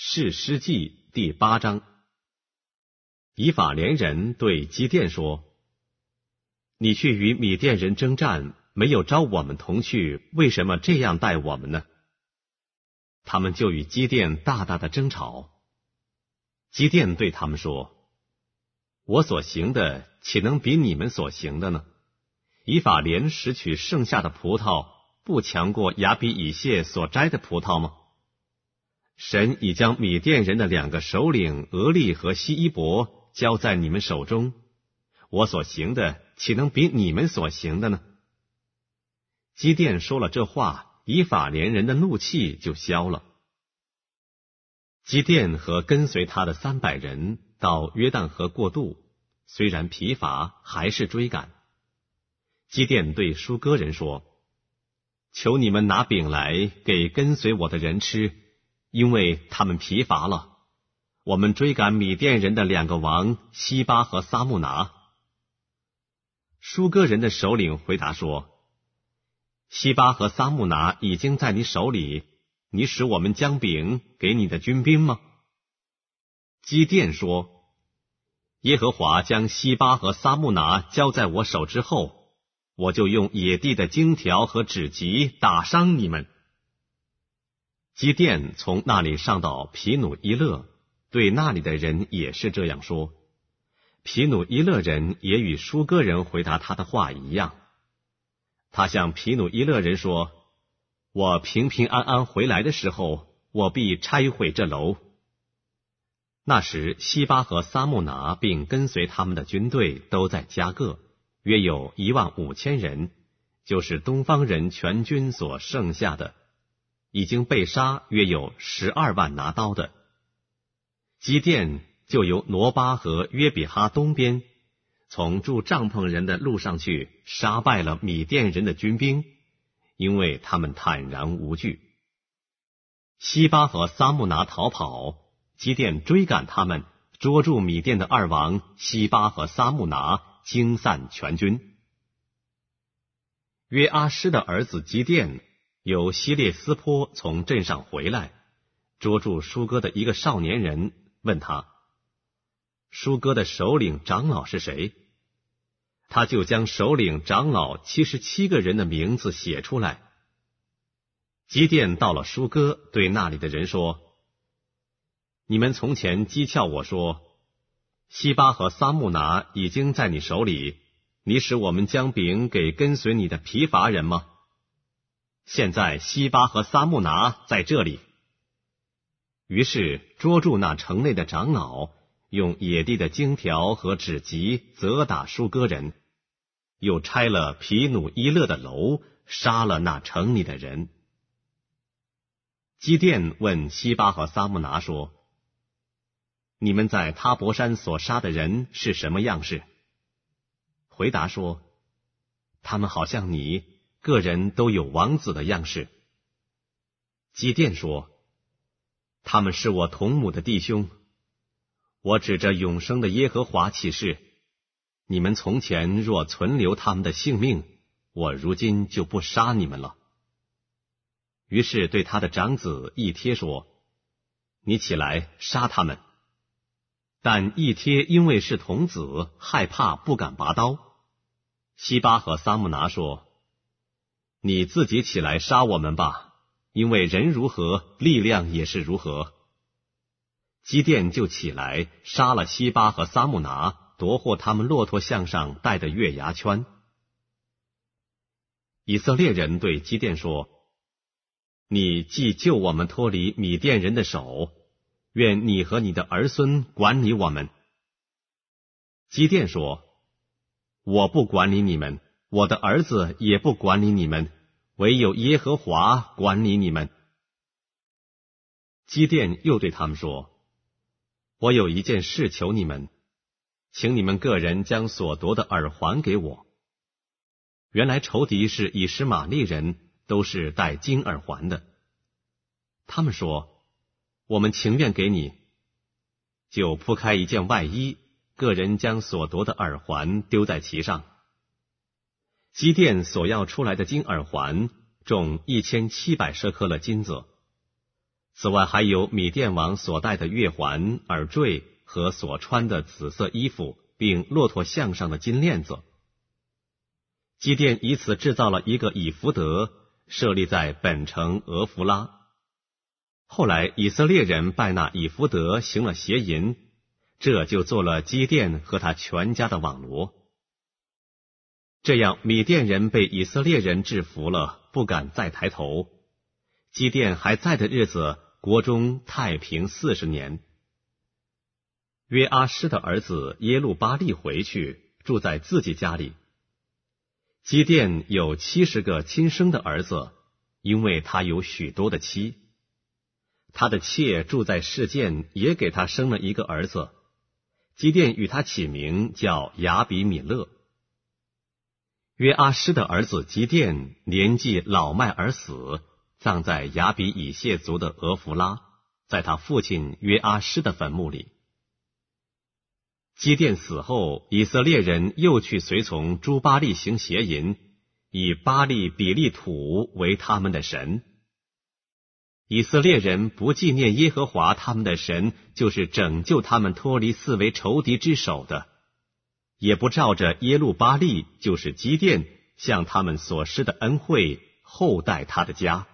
士师记第8章。以法莲人对基甸说：你去与米甸人征战，没有召我们同去，为什么这样待我们呢？他们就与基甸大大的争吵。基甸对他们说：我所行的岂能比你们所行的呢？以法莲拾取剩下的葡萄，不强过亚比以谢所摘的葡萄吗？神已将米甸人的2个首领俄利和希伊伯交在你们手中，我所行的岂能比你们所行的呢？基甸说了这话，以法莲人的怒气就消了。基甸和跟随他的300人到约旦河过渡，虽然疲乏，还是追赶。基甸对舒歌人说：求你们拿饼来给跟随我的人吃，因为他们疲乏了。我们追赶米甸人的2个王西巴和撒木拿。舒歌人的首领回答说：西巴和撒木拿已经在你手里，你使我们将饼给你的军兵吗？基甸说：耶和华将西巴和撒木拿交在我手之后，我就用野地的荆条和指棘打伤你们。基甸从那里上到皮努伊勒，对那里的人也是这样说。皮努伊勒人也与舒歌人回答他的话一样。他向皮努伊勒人说：我平平安安回来的时候，我必拆毁这楼。那时西巴和撒木拿并跟随他们的军队都在加各，约有15000人，就是东方人全军所剩下的，已经被杀约有12万拿刀的。基甸就由挪巴和约比哈东边，从住帐篷人的路上去，杀败了米甸人的军兵，因为他们坦然无惧。西巴和撒木拿逃跑，基甸追赶他们，捉住米甸的2王西巴和撒木拿，惊散全军。约阿施的儿子基甸由希列斯坡从镇上回来，捉住舒歌的一个少年人，问他：舒歌的首领长老是谁？他就将首领长老77个人的名字写出来。基甸到了舒歌，对那里的人说：你们从前讥诮我说，西巴和撒木拿已经在你手里，你使我们将饼给跟随你的疲乏人吗？现在西巴和撒木拿在这里。于是捉住那城内的长老，用野地的荆条和指棘责打舒歌人，又拆了皮努伊勒的楼，杀了那城里的人。基甸问西巴和撒木拿说：你们在他伯山所杀的人是什么样式？回答说：他们好像你，个人都有王子的样式。基甸说：他们是我同母的弟兄。我指着永生的耶和华起誓，你们从前若存留他们的性命，我如今就不杀你们了。于是对他的长子以帖说：你起来杀他们。但以帖因为是童子，害怕不敢拔刀。西巴和撒木拿说：你自己起来杀我们吧，因为人如何，力量也是如何。基甸就起来杀了西巴和撒木拿，夺获他们骆驼项上戴的月牙圈。以色列人对基甸说：你既救我们脱离米甸人的手，愿你和你的儿孙管理我们。基甸说：我不管理你们，我的儿子也不管理你们，唯有耶和华管理你们。基甸又对他们说：我有一件事求你们，请你们个人将所夺的耳环给我。原来仇敌是以实玛利人，都是戴金耳环的。他们说：我们情愿给你。就铺开一件外衣，个人将所夺的耳环丢在其上。基甸所要出来的金耳环重1700舍客勒金子， 此外还有米甸王所戴的月环、耳坠和所穿的紫色衣服，并骆驼项上的金链子。基甸以此制造了一个以弗得，设立在本城俄弗拉。后来以色列人拜那以弗得行了邪淫，这就做了基甸和他全家的网罗。这样米甸人被以色列人制服了，不敢再抬头。基甸还在的日子，国中太平40年。约阿施的儿子耶路巴利回去，住在自己家里。基甸有70个亲生的儿子，因为他有许多的妻。他的妾住在示剑，也给他生了一个儿子。基甸与他起名叫亚比米勒。约阿施的儿子基甸年纪老迈而死，葬在亚比以谢族的俄弗拉，在他父亲约阿施的坟墓里。基甸死后，以色列人又去随从诸巴力行邪淫，以巴力比利土为他们的神。以色列人不纪念耶和华他们的神，就是拯救他们脱离四围仇敌之手的，也不照着耶路巴力，就是基甸向他们所施的恩惠，厚待他的家。